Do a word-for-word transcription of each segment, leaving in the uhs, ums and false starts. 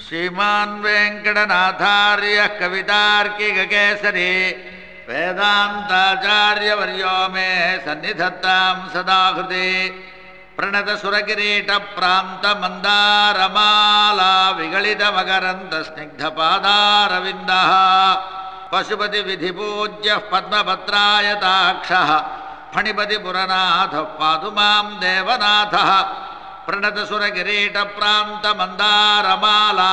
श्रीमान् वेङ्कटनाथार्यः कवितार्किककेसरी वेदान्ताचार्यवर्यो मे सन्निधत्तां सदा हृदि प्रणतसुरकिरीटप्रान्तमन्दारमाला विगलितमकरन्दस्निग्धपादारविन्दः पशुपतिविधिपूज्यः पद्मपत्रायताक्षः फणिपतिपुरनाथः पातु मां देवनाथः प्रणतसुरकिरीटप्रान्तमन्दारमाला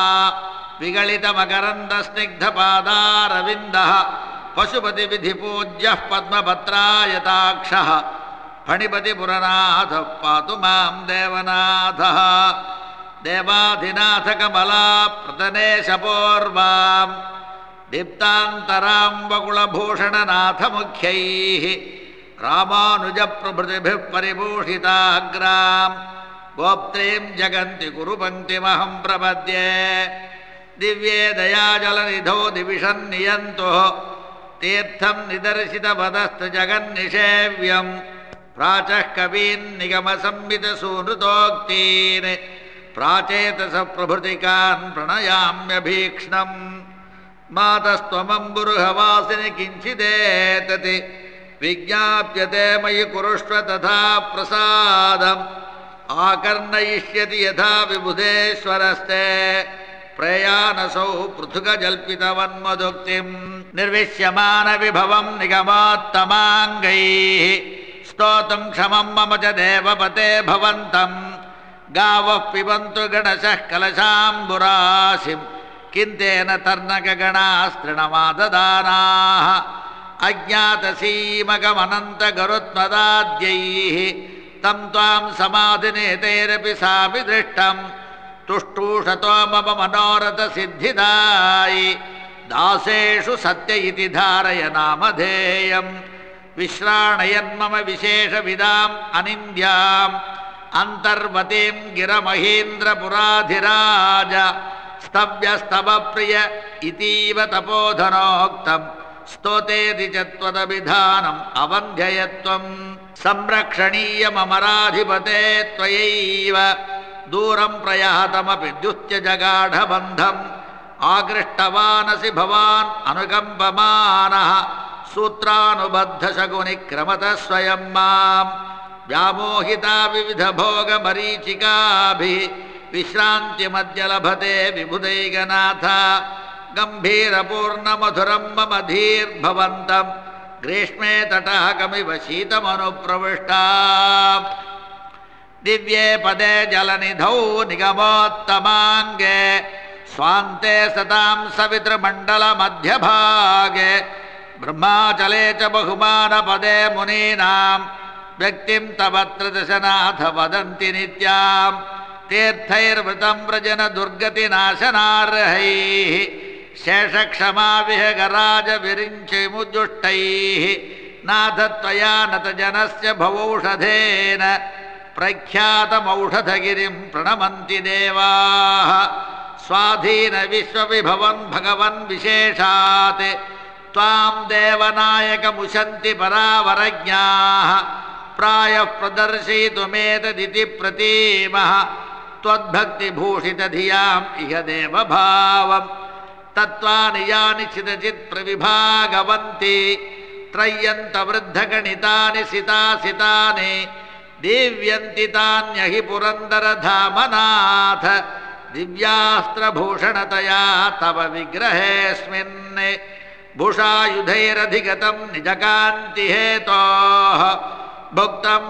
विगलितमकरन्दस्निग्धपादारविन्दः पशुपतिविधिपूज्यः पद्मपत्रायताक्षः फणिपतिपुरनाथः पातु मां देवनाथः देवाधिनाथकमला प्रतनेशपूर्वां दीप्तान्तरां वकुलभूषणनाथमुख्यैः रामानुजप्रभृतिभिः परिभूषिताग्रां गोप्त्रीं जगन्ति कुरुपङ्क्तिमहं प्रपद्ये दिव्ये दयाजलनिधौ दिविषन्नियन्तुः तीर्थं निदर्शितपदस्तु जगन्निषेव्यं प्राचः कवीन् निगमसंवितसूनृतोक्तीन् प्राचेतसः प्रभृतिकान् प्रणयाम्यभीक्ष्णम् मातस्त्वमम्बुरुहवासिनि किञ्चिदेतति विज्ञाप्यते मयि कुरुष्व तथा प्रसादम् आकर्णयिष्यति यथा विबुधेश्वरस्ते प्रयानसौ पृथुकजल्पितवन्मदुक्तिं निर्विश्यमानविभवं निगमोत्तमाङ्गैः स्तोतुं क्षमं मम च देवपते भवन्तं गावः पिबन्तु गणशः कलशाम्बुराशिं किन्तेन तर्णकगणास्तृणमाददानाः अज्ञातसीमकमनन्तगरुत्मदाद्यैः तं त्वां समाधिनेतैरपि सापि दृष्टं तुष्टूषतो मम मनोरथसिद्धिदायि दासेषु सत्य इति धारय नामधेयम् विश्राणयन्मम विशेषविदाम् अनिन्द्याम् अन्तर्वतीं गिरमहेन्द्रपुराधिराज स्तव्यस्तवप्रिय इतीव तपोधनोक्तम् स्तोतेति च त्वदभिधानम् अवन्ध्ययत्वम् संरक्षणीयममराधिपते त्वयैव दूरं प्रयातमपि द्युत्य जगाढबन्धम् आकृष्टवानसि भवान् अनुकम्पमानः सूत्रानुबद्धशकुनिक्रमतः स्वयं मां व्यामोहिता विविधभोगमरीचिकाभिः विश्रान्तिमद्य लभते विबुधैकनाथ गम्भीरपूर्णमधुरं मम धीर्भवन्तं ग्रीष्मे तटाकमिव शीतमनुप्रविष्टा दिव्ये पदे जलनिधौ निगमोत्तमाङ्गे स्वान्ते सतां सवितृमण्डलमध्यभागे ब्रह्माचले च बहुमानपदे मुनीनां व्यक्तिं तवत्र दशनाथ वदन्ति नित्यां तीर्थैर्वृतं व्रजन दुर्गतिनाशनार्हैः शेषक्षमाविहगराजविरिञ्चिमुज्जुष्टैः नाथ त्वया नतजनस्य भवौषधेन प्रख्यातमौषधगिरिं प्रणमन्ति देवाः स्वाधीन विश्वविभवन् भगवन् विशेषात् त्वां देवनायकमुशन्ति परावरज्ञाः प्रायः प्रदर्शयितुमेतदिति प्रतीमः त्वद्भक्तिभूषितधियाम् इह देवभावम् तत्त्वानि यानि चिदचित् प्रविभागवन्ति त्रय्यन्तवृद्धगणितानि सितासितानि दीव्यन्ति तान्यहि पुरन्दरधामनाथ दिव्यास्त्रभूषणतया तव विग्रहेऽस्मिन् भूषायुधैरधिगतं निजकान्तिहेतोः भुक्तं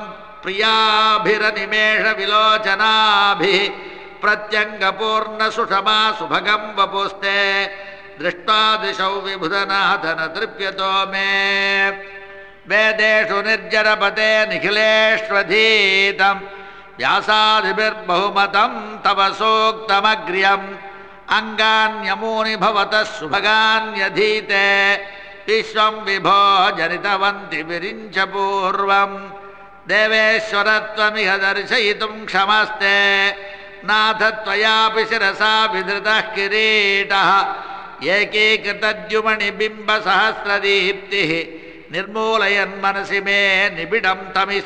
प्रियाभिरनिमेषविलोचनाभिः प्रत्यङ्गपूर्णसुषमा सुभगं वपुस्ते दृष्ट्वा दिशौ विबुधनाथ न तृप्यतो मे वेदेषु निर्जरपते निखिलेष्वधीतं व्यासादिभिर्बहुमतं तव सूक्तमग्र्यम् अङ्गान्यमूनि भवतः सुभगान्यधीते विश्वं विभो जनितवन्ति विरिञ्च पूर्वं देवेश्वरत्वमिह दर्शयितुं क्षमस्ते नाथ त्वयापि शिरसा विधृतः किरीटः एकीकृतद्युमणिबिम्बसहस्रदीप्तिः निर्मूलयन्मनसि मे निबिडं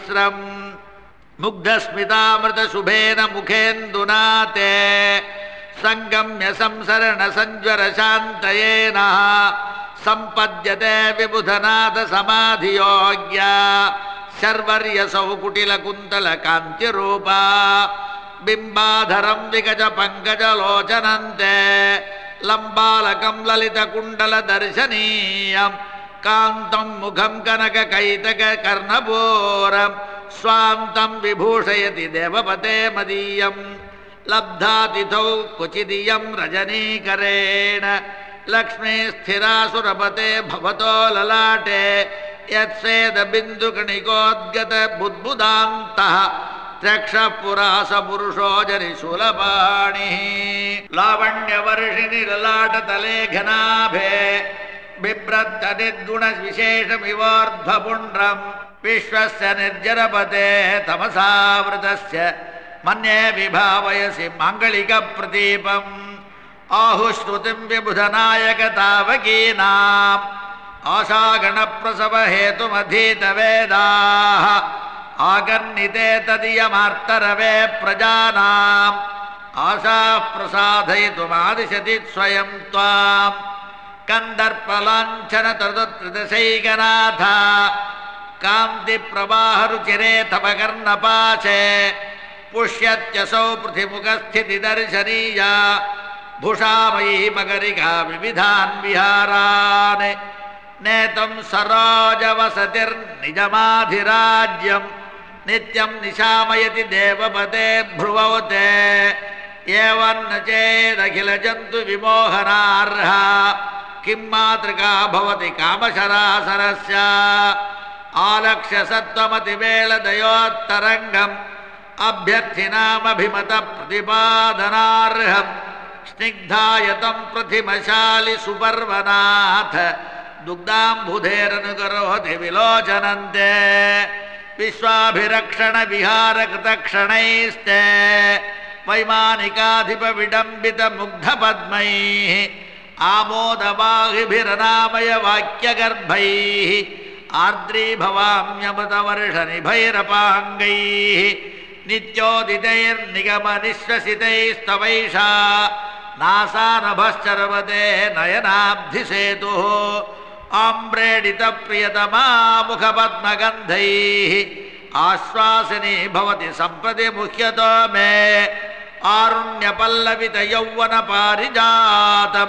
तमिस्रम् मुग्धस्मितामृतशुभेन मुखेन्दुना ते ಸಂಗಮ್ಯ ಸಂಸರಣ ಸಂಜ್ವರ ಶಾಂತಯೇನ ಸಂಪದ್ಯತೆ ವಿಬುಧನಾಥ ಸಮಾಧಿಯೋಗ್ಯ ಶರ್ವರ್ಯಸೌ ಕುಟಿಲ ಕುಂತಲ ಕಾಂತಿರೂಪ ಬಿಂಬಾಧರಂ ವಿಗಜ ಪಂಕಜ ಲೋಚನಂತೆ ಲಂಬಾಲಕಂ ಲಲಿತ ಕುಂಡಲ ದರ್ಶನೀಯಂ ಕಾಂತಂ ಮುಖಂ ಕನಕ ಕೈತಕ ಕರ್ಣಪೂರಂ ಸ್ವಾಂತಂ ವಿಭೂಷಯತಿ ದೇವಪತೆ ಮದೀಯಂ ಲಬ್ಧಾತಿಥೌ ಕುಚಿದಿಯಂ ರಜನೀಕರೇಣ ಲಕ್ಷ್ಮೀ ಸ್ಥಿರಾಸುರಪತೆ ಭವತೋ ಲಲಾಟೆ ಯತ್ಸ್ವೇದ ಬಿಂದು ಕಣಿಕೋದ್ಗತ ಬುದ್ಬುದಾಂತಃ ತ್ರಕ್ಷ ಪುರಾಸ ಪುರುಷೋ ಜರಿ ಶೂಲಪಾಣಿ ಲಾವಣ್ಯ ವರ್ಷಿಣಿ ಲಲಾಟ ಲೇಖನಾಭೆ ಬಿಭ್ರದ್ದ ನಿರ್ಗುಣ ವಿಶೇಷ ವಿವೋರ್ಧ್ವಪುಂಡ್ರಂ ವಿಶ್ವಸ್ಯ ನಿರ್ಜರಪತೆ ತಮಸಾವೃತಸ್ಯ ಮನ್ಯೇ ವಿಭಾವಯಸಿ ಮಾಂಗಳಿಕ ಪ್ರದೀಪಂ ಆಹುಶ್ರುತಿಂ ವಿಬುಧನಾಯಕ ತಾವಕೀನಾಂ ಆಶಾಗಣ ಪ್ರಸವ ಹೇತುಮಧೀತ ವೇದಾಃ ಆಗನ್ನಿತೆ ತದಿಯಮಾರ್ತರವೇ ಪ್ರಜಾನಾಂ ಆಶಾ ಪ್ರಸಾದಯಿತುಮಾದಿಶತಿ ಸ್ವಯಂ ತ್ವಾಂ ಕಂದರ್ಪಲಾಂಛನ ತರುದೈಕನಾಥ ಕಾಂತಿ ಪ್ರವಾಹ ರುಚಿರೇ ತವ ಕರ್ಣಪಾಶೆ ಪುಷ್ಯತ್ಯಸೌ ಪೃಥಿಮುಖಸ್ಥಿತಿ ದರ್ಶನೀಯ ಭೂಷಾಮಯೀ ಮಕರಿಕಾ ವಿವಿಧಾನ್ ವಿಹಾರಾನ್ ನೇತಂ ಸರೋಜವಸತಿರ್ನಿಜಮಾಧಿರಾಜ್ಯಂ ನಿತ್ಯಂ ನಿಶಾಮಯತಿ ದೇವಪತೆ ಭ್ರುವೌತೆ ಏವನ್ನ ಚೇದಖಿಲ ಜಂತು ವಿಮೋಹನಾರ್ಹ ಕಿಂ ಮಾತೃಕಾ ಭವತಿ ಕಾಮಶರಾಸರಸ್ಯ ಆಲಕ್ಷ್ಯ ಸತ್ವಮತಿ ವೇಳದಯೋತ್ತರಂಗಂ ಅಭ್ಯರ್ಥಿನಾಮಭಿಮತ ಪ್ರತಿಪಾದನಾರ್ಹಂ ಸ್ನಿಗ್ಧಾಯತಂ ಪ್ರತಿಮಶಾಲಿ ಸುಪರ್ವನಾಥ ದುಗ್ಧಾಂಬುಧೇರನುಕರೋತಿ ವಿಲೋಚನಂತೆ ವಿಶ್ವಾಭಿರಕ್ಷಣ ವಿಹಾರ ಕೃತಕ್ಷಣೈಸ್ತೆ ವೈಮಾನಿಕಾಧಿಪ ವಿಡಂಬಿತ ಮುಗ್ಧ ಪದ್ಮೈ ಆಮೋದವಾಹಿಭಿರನಾಮಯ ವಾಕ್ಯಗರ್ಭೈ ಆರ್ದ್ರೀಭವಾಮ್ಯಮೃತ ವರ್ಷ ನಿಭೈರಪಾಂಗೈ ನಿತ್ಯೋದಿತೈರ್ನಿಗಮ ನಿಶ್ವಸಿತೈಸ್ತವೈಷಾ ನಾಸಾನಭಶ್ಚರವತೆ ನಯನಾಬ್ಧಿಸೇತು ಆಮ್ರೇಡಿತ ಪ್ರಿಯತಮಾ ಮುಖಪದ್ಮಗಂಧೈ ಆಶ್ವಾಸಿನಿ ಭವತಿ ಸಂಪ್ರತಿ ಮುಹ್ಯತೋ ಮೇ ಆರುಣ್ಯ ಪಲ್ಲವಿತ ಯೌವನ ಪಾರಿಜಾತಂ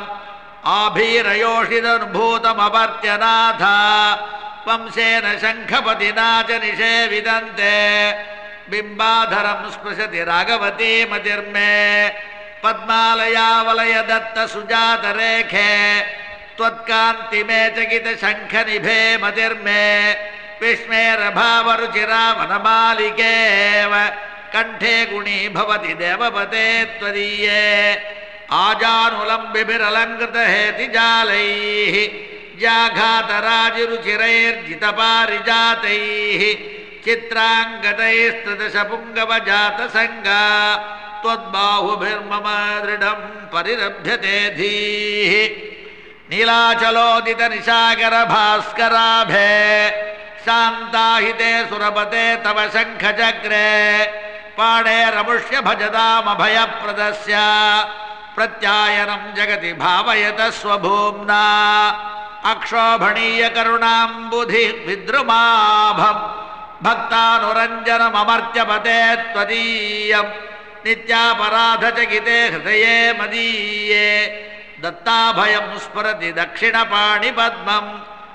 ಆಭೀರಯೋಷಿದನುಭೂತಮಪರ್ತ್ಯನಾಥ ವಂಶೇನ ಶಂಖಪತಿನಾ ಚ ನಿಷೇವಿದಂತೆ ಬಿಂಬಾಧರಂ ಸ್ಪೃಶತಿ ರಾಘವತಿ ಮತಿರ್ಮೇ ಪದ್ಮಾಲಯಾವಲಯ ದತ್ತ ಸುಜಾತ ರೇಖೆ ತ್ವತ್ಕಾಂತಿ ಮೇ ಚಕಿತ ಶಂಖ ನಿಭೇ ಮತಿರ್ಮೇ ವಿಸ್ಮೇರ ಭಾವರುಚಿರಾ ವನಮಾಲಿಕೇವ ಕಂಠೆ ಗುಣಿ ಭವತಿ ದೇವಪತೆ ತ್ವದೀಯೇ ಆಜಾನುಲಂಬಿಭಿರಲಂಕೃತ ಹೇತಿಜಾಲೈಃ ಜಾಘಾತರಾಜಿರುಚಿರೈರ್ಜಿತ ಪಾರಿಜಾತೈಃ ಚಿತ್ರಾಂಗದೈಸ್ತದಶ ಪುಂಗವಜಾತ ಸಂಗ ತ್ವದ್ಬಾಹುಭಿರ್ಮಮ ದೃಢಂ ಪರಿರಭ್ಯತೆ ಧೀಃ ನೀಲಾಚಲೋದಿತ ನಿಶಾಕರ ಭಾಸ್ಕರಾಭೆ ಶಾಂತಾಹಿತೆ ಸುರಪತೆ ತವ ಶಂಖಚಕ್ರೆ ಪಾಣೇರಮುಷ್ಯ ಭಜದಾಮಭಯಪ್ರದಸ್ಯ ಪ್ರತ್ಯಾಯನಂ ಜಗತಿ ಭಾವಯತ ಸ್ವಭೂಮ್ನಾ ಅಕ್ಷೋಭಣೀಯ ಕರುಣಾಂಬುಧಿ ವಿದ್ರುಮಾಭಂ ಭಕ್ತಾನುರಂಜನಮರ್ತ್ಯಪತೆ ತ್ವದೀಯಂ ನಿತ್ಯಾಪರಾಧಚಕಿತೆ ಹೃದಯೇ ಮದೀಯೇ ದತ್ತಾಭಯಂ ಸ್ಮರತಿ ದಕ್ಷಿಣಪಾಣಿಪದ್ಮಂ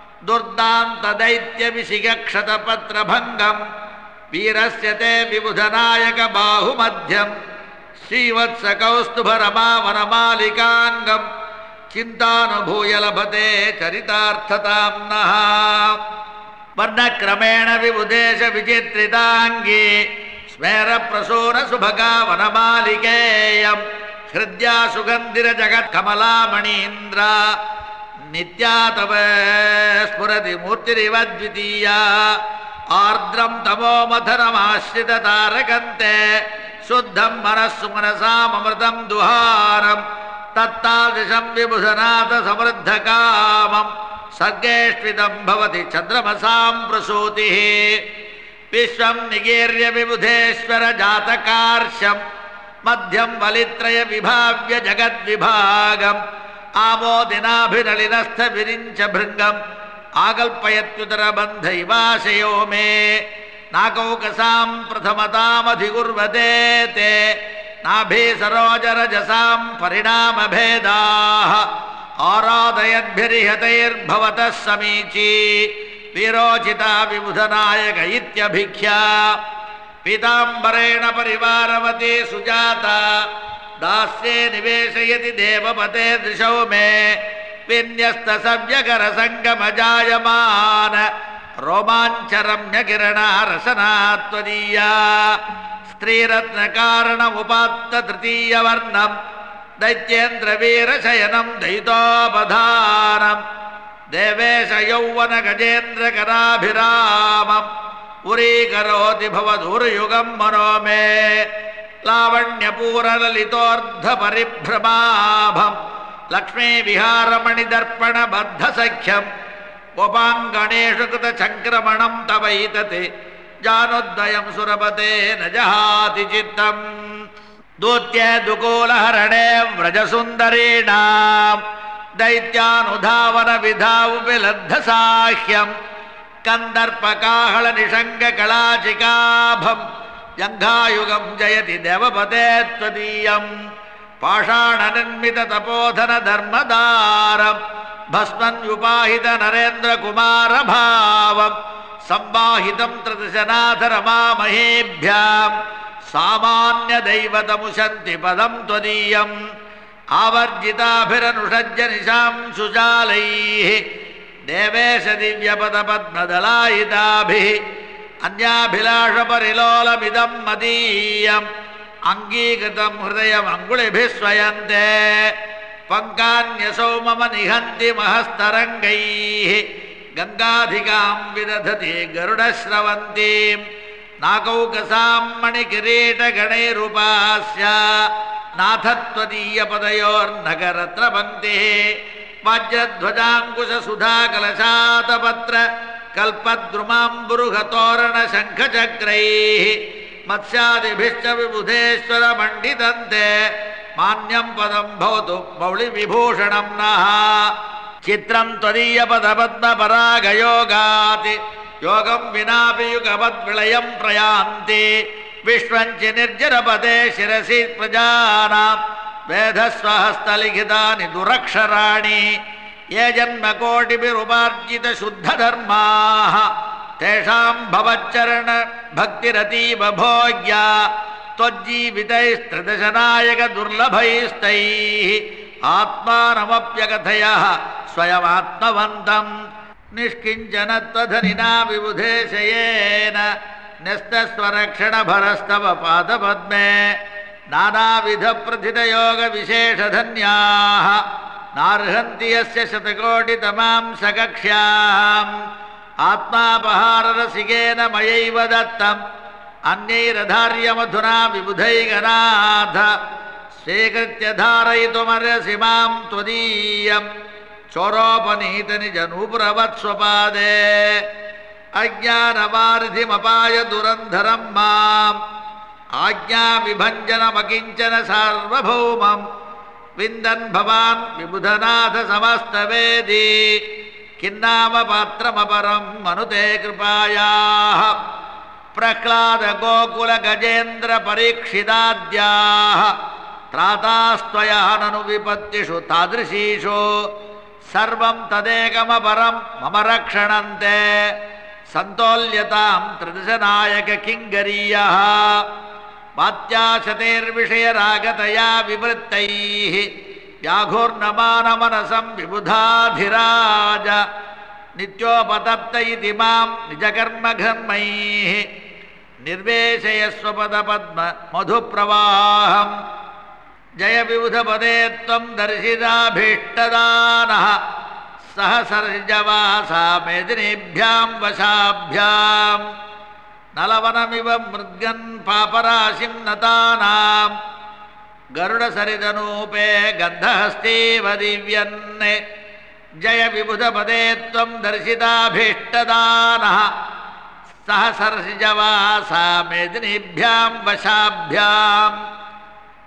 ದುರ್ದಾಂತದೈತ್ಯವಿಷಿಗಕ್ಷತಪತ್ರಭಂಗಂ ವೀರಸ್ಯ ತೇ ವಿಬುಧನಾಯಕ ಬಾಹುಮಧ್ಯಂ ಶ್ರೀವತ್ಸಕೌಸ್ತುಭರಮಾವನಮಾಲಿಕಾಂಗಂ ಚಿಂತಾನುಭೂಯ ಲಭತೆ ಚರಿತಾರ್ಥತಾಂನಃ ವರ್ಣಕ್ರಮೇಣ ವಿಬುಧೇಶ ವಿಚಿತ್ರಿತಾಂಗಿ ಸ್ಮೇರ ಪ್ರಸೂನ ಸುಭಗಾ ವನಮಾಲಿಕೇಯಂ ಹೃದ್ಯಾ ಸುಗಂಧಿರ ಜಗತ್ ಕಮಲಾಮಣೀಂದ್ರ ನಿತ್ಯಾ ತವ ಸ್ಫುರತಿ ಮೂರ್ತಿರಿವ ದ್ವಿತೀಯ ಆರ್ದ್ರಂ ತಮೋಮಥನಮಾಶ್ರಿತ ತಾರಕಂತೆ ಶುದ್ಧಂ ಮನಸ್ಸು ಮನಸಾಮೃತಂ ದುಹಾರಂ ತತ್ತಾದೃಶಂ ವಿಬುಧನಾಥ ಸಮೃದ್ಧ ಕಾಮಂ ಸರ್ಗೇಷ್ವಿತಂ ಭವತಿ ಚಂದ್ರಮಸಾಂ ಪ್ರಸೂತಿಃ ವಿಶ್ವಂ ನಿಗೀರ್ಯ ವಿಬುಧೇಶ್ವರ ಜಾತಕಾರ್ಶ್ಯಂ मध्यं वलित्रय विभाव्य जगद्विभागम् आमोदिनाभिनलिनस्थ विरिञ्च भृङ्गम् आकल्पयत्युदरबन्ध इवाशयो मे नाकौकसां प्रथमतामधिकुर्वते ते नाभि सरोजरजसां परिणामभेदाः आराधयद्भिर्हतैर्भवतः समीची वीरोचिता विबुधनायक इत्यभिख्या पीताम्बरेण परिवारवती सुजाता दास्ये निवेशयति देवपते दृशौ मे विन्यस्तसव्यकरसङ्गमजायमान रोमाञ्चरम्यकिरणा रसना त्वदीया स्त्रीरत्नकारणमुपात्त तृतीयवर्णम् दैत्येन्द्रवीरशयनं दयितोपधानम् देवेश यौवन गजेन्द्रकराभिरामम् पुरीकरोति भवदुर्युगं मनो मे लावण्यपूरललितोर्धपरिभ्रमाभम् लक्ष्मीविहारमणिदर्पणबद्धसख्यम् उपाङ्गणेषु कृतचङ्क्रमणं तवैतते जानोद्वयं सुरपते न जहाति चित्तम् दूत्ये दुकूलहरणे व्रजसुन्दरीणां दैत्यानुधावनविधावुपि कन्दर्पकाहलनिषङ्गकलाचिकाभम् जङ्घायुगं जयति देवपते त्वदीयम् पाषाणनिर्मिततपोधनधर्मदारम् भस्मन्युपाहित नरेन्द्रकुमारभावम् संवाहितं त्रदशनाथरमामहेभ्याम् सामान्यदैवतमुशन्ति पदं त्वदीयम् आवर्जिताभिरनुषज्य निशां सुजालैः देवेश दिव्यपदपद्मदलायिताभिः अन्याभिलाषपरिलोलमिदं मदीयम् अङ्गीकृतं हृदयमङ्गुलिभिः स्वयन्ते पङ्कान्यसौ मम निहन्ति महस्तरङ्गैः गङ्गाधिकां विदधति गरुडश्रवन्तीम् नाकौकसां मणिकिरीटगणैरुपास्य नाथत्वदीयपदयोर्नगरत्रपङ्क्तिः वज्रध्वजाङ्कुशसुधाकलशातपत्र कल्पद्रुमाम्बुरुहतोरणशङ्खचक्रैः मत्स्यादिभिश्च विबुधेश्वरमण्डितन्ते मान्यं पदं भवतु मौलिविभूषणं नः चित्रं त्वदीयपदपद्मपरागयोगात् योगं विनापि युगपद्विलयं प्रयान्ति विश्वञ्च निर्जरपदे शिरसि प्रजानां वेधस्वहस्तलिखितानि दुरक्षराणि ये जन्मकोटिभिरुपार्जितशुद्धधर्माः तेषां भवच्चरण भक्तिरतीव भोग्या त्वज्जीवितैस्त्रिदशनायक दुर्लभैस्तैः आत्मानमप्यकथयः स्वयमात्मवन्तम् निष्किञ्चनत्वधनिना विबुधेशयेन न्यस्तस्वरक्षणभरस्तव पादपद्मे नानाविधप्रथितयोगविशेषधन्याः नार्हन्ति यस्य शतकोटितमां सकक्ष्याम् आत्मापहाररसिकेन मयैव दत्तम् अन्यैरधार्यमधुना विबुधैकनाथ स्वीकृत्य धारयितुमर्हसि मां त्वदीयम् चोरोपनीतनिजनूपुरवत्स्वपादे अज्ञानवारिधिमपाय दुरन्धरं माम् आज्ञाविभञ्जनमकिञ्चन सार्वभौमम् विन्दन् भवान् विबुधनाथ समस्तवेदी किन्नाम पात्रमपरं मनुते कृपायाः प्रह्लाद गोकुल गजेन्द्र परीक्षिताद्याः त्रातास्त्वया ननु विपत्तिषु तादृशीषु सर्वं तदेकमपरं मम रक्षणन्ते सन्तोल्यतां त्रिदशनायक किङ्गरीयः वात्याशतेर्विषयरागतया विवृत्तैः व्याघूर्णमानमनसं विबुधाधिराज नित्योपतप्त इति मां निजकर्मघर्मैः निर्वेशयस्वपदपद्म मधुप्रवाहम् जय विबुधपदे त्वं दर्शिताभीष्टदानः सहसर्जवासा मेदिनीभ्यां वशाभ्याम् नलवनमिव मृद्गन् पापराशिं नतानां गरुडसरिदनूपे गन्धहस्तीव दिव्यन् जय विबुधपदे त्वं दर्शिताभीष्टदानः सहसर्जवासा मेदिनीभ्यां वशाभ्याम्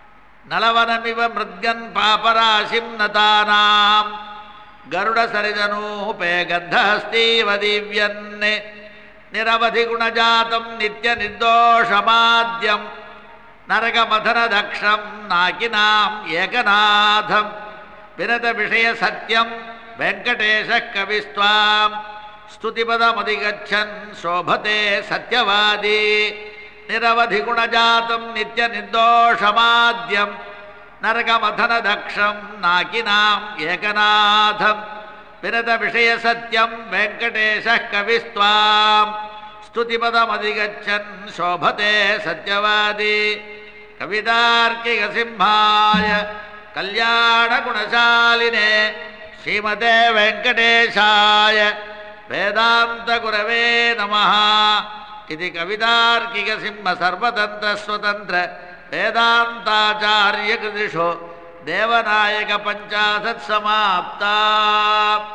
నలవనమివ మృద్గన్ పాపరాశిం నతానాం గరుడ సరిజనూపే గంధహస్తీవ దివ్యన్ నిరవధి గుణజాతం నిత్య నిర్దోషమాద్యం నరకమథన దక్షం నాకినాం ఏకనాథం వినత విషయ సత్యం వెంకటేశ కవిస్వాం స్తుతిపదమధిగచ్చన్ శోభతే సత్యవాది నిరవధి గుణజాతం నిత్య నిర్దోషమాద్యం నరకమథన దక్షం నాకినాం ఏకనాథం వినత విషయ సత్యం వెంకటేశ కవిస్వాం స్తుతిపదమధిగచ్చన్ శోభతే సత్యవాది కవితార్కిక సింహాయ కళ్యాణ గుణశాలినే శ్రీమతే వెంకటేశాయ వేదాంత గురవే నమః. ఇది కవితార్కిక సింహ సర్వతంత్ర స్వతంత్ర వేదాంతాచార్య కృతిషు దేవనాయక పంచాశత్ సమాప్తా.